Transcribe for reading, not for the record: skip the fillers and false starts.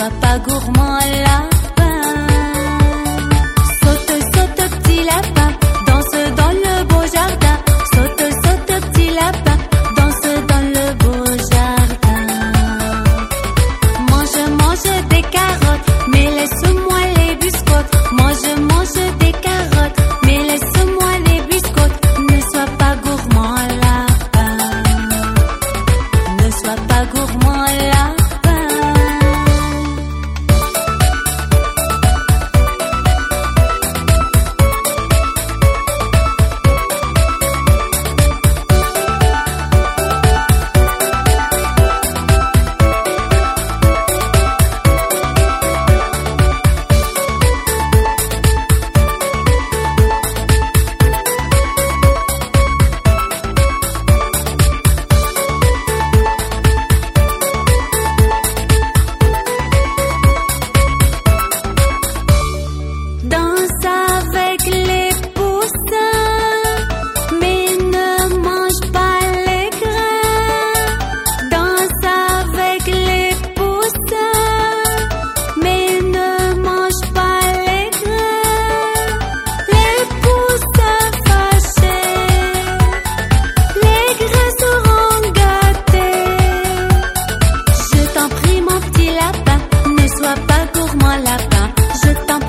sois pas gourmand lapin. Saute, saute, petit lapin, danse dans le beau jardin. Saute, saute, petit lapin, danse dans le beau jardin. Mange, mange des carottes, mais laisse-moi les biscottes. Mange, mange des carottes, mais laisse-moi les biscottes. Ne sois pas gourmand lapin. Ne sois pas gourmand lapin. Danse avec les poussins, mais ne mange pas les grains. Danse avec les poussins, mais ne mange pas les grains. Les poussins fâchés, les grains seront gâtés. Je t'en prie mon petit lapin, ne sois pas gourmand lapin. Je t'en